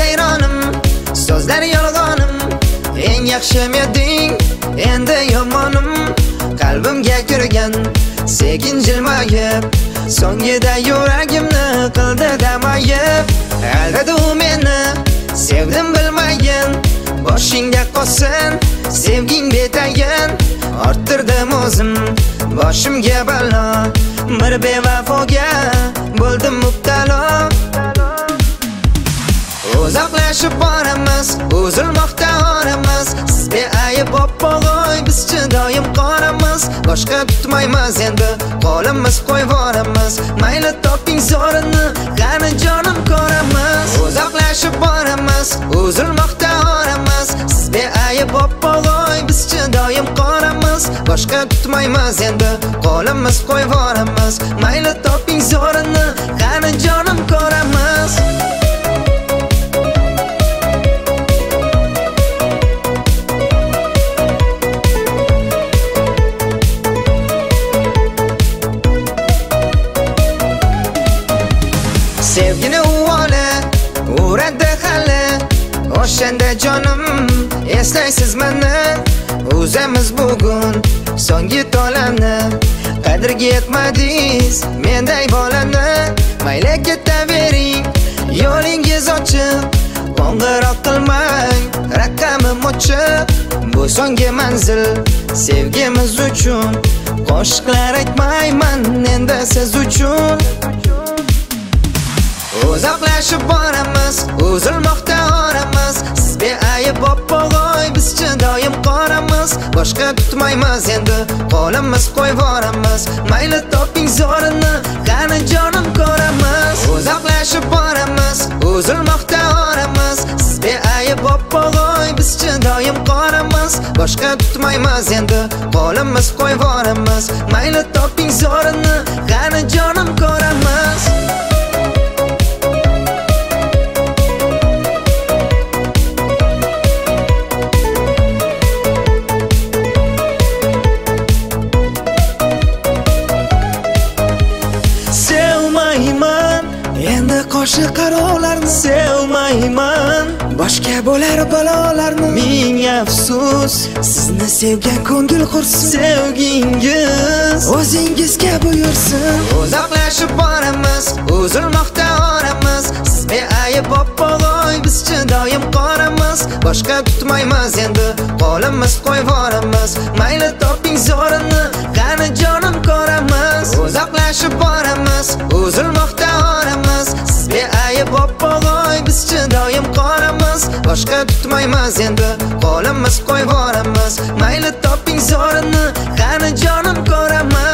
hayronim, so'zlar yolg'onim. Eng yaxshim eding, endi yomonim. Qalbimga kirgan sekin jilmayib, so'ngida yuragimni qildi damayib. Aldadi u meni, sevdim bilmayin, boshingga qolsin sevging betayin. Orttirdim o'zim boshimga balo, bir bevafoga bo'ldim mubtalo. Uzoqlashib boramiz, uzilmoqda oramiz. Siz beayb bo'pog'oy, biz-chi doim qoramiz. Boshqa tutmaymiz endi, qo'limiz qo'yvoramiz. Mayli toping zorini, qani jonim ko'ramiz. Uzoqlashib boramiz, uzilmoqda oramiz. Siz beayb bo'pog'oy, biz-chi doim qoramiz. Boshqa tutmaymiz endi, qo'limiz qo'yvoramiz. Mayli toping zorini, qani jonim ko'ramiz. Sevgini uvoli, uraddi hali, o'shanda jonim, eslaysiz meni. O'zamiz bugun so'nggi to'lani, qadriga yetmadingiz menday bolani. Mayli ketavering, yo'lingiz ochiq, qo'ng'iroq qilmang, raqamim ochiq. Bu so'nggi manzil sevgimiz uchun, qo'shiqlar aytmayman endi siz uchun. Uzoqlashib boramiz, uzilmoqda oramiz. Siz beayb bo'pog'oy, biz-chi doim qoramiz. Boshqa tutmaymiz endi, qo'limiz qo'yvoramiz. Mayli toping zorini, qani jonim ko'ramiz. Uzoqlashib boramiz, uzilmoqda oramiz. Siz beayb bo'pog'oy, biz-chi doim qoramiz. Boshqa tutmaymiz endi, qo'limiz qo'yvoramiz. Mayli toping zorini, qani jonim ko'ramiz. Endi qo'shiq qarovlarni sevmayman, boshqa bo'lar balolarni. Ming afsus, sizni sevgan ko'ngil qursin. Sevgingiz o'zingizga buyursin. Uzoqlashib boramiz, uzilmoqda oramiz. Siz beayb bo'pog'oy, biz-chi doim qoramiz. Boshqa tutmaymiz endi, qo'limiz qo'yvoramiz. Mayli toping zorini, qani jonim ko'ramiz. Uzoqlashib boramiz, uzilmoqda oramiz. Siz beayb bo'pog'oy, biz-chi doim qoramiz. Boshqa tutmaymiz endi, qo'limiz qo'yvoramiz. Mayli toping zorini, qani jonim ko'ramiz.